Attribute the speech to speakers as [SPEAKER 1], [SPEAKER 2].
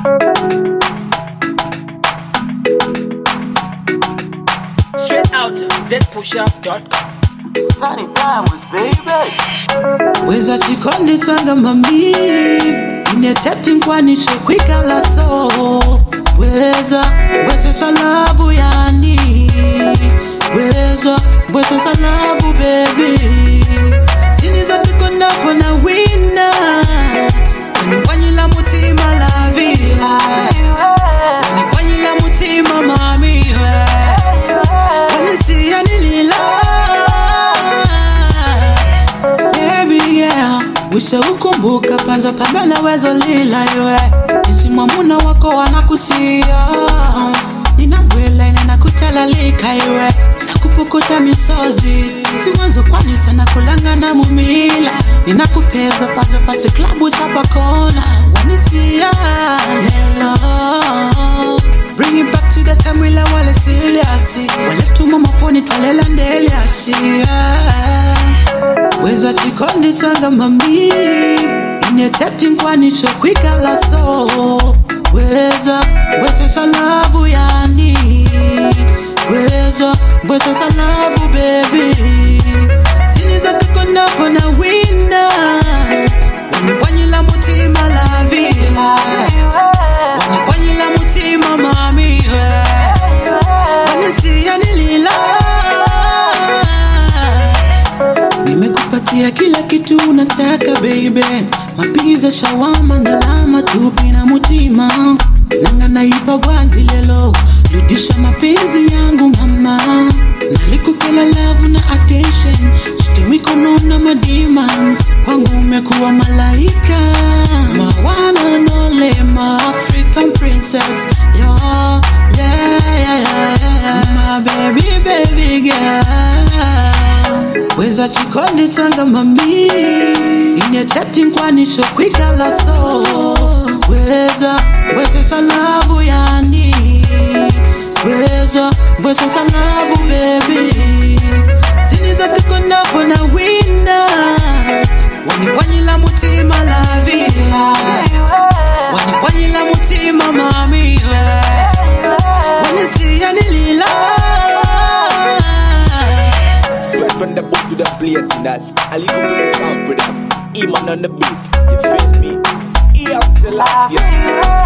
[SPEAKER 1] Straight out zpushup.com.
[SPEAKER 2] Sunny Diamonds, baby.
[SPEAKER 3] Weza chikondi sanga mami Ineteti nkwanishe kwikala so Weza salavu yani Weza salavu baby Siniza tukona pona wina Wanyila mutima la vila Wanyila mutima mami Wanisia nilila Wise ukumbuka panza pambana wezo lila ywe Nisimwa muna wako wanakusia Ninabwele na nakutala lika ywe Nakupukuta misozi Siwanzo kwani sana kulanga na mumila Ninakupeza paza pati klabu sapa kona Wanisia hello Bring it back to the time wila wale siliasi Wale tuma mafoni twalela ndeliasi Weza chikondi sanga mami Ineteti nkwanishe kwikala so Weza salavu yani Weza salavu baby Siniza tukona pona wina Wanipanyila mutima la vila Wanipanyila mutima mami Wanisia nilila Nimekupatia kila kitu unataka baby Mapiza shawama ndalama tupi na mutima Nanga naipa gwanzi lelo Rudisha mapenzi yangu mama Nalikupela love na attention Chute mikono na mademands Wangu umekuwa malaika My one and only, my African princess Yeah, my baby girl Weza chikondi sanga mami Ineteti nkwanishe kwikala so Weza salavu yani Weza salavu baby Siniza tukona pona wina Wanipanyila mutima la vila Wanipanyila mutima mami Wanisia nilila
[SPEAKER 4] From the book to the place in that I leave up with the sound for them. Iman on the beat, you feel me? He has the last year.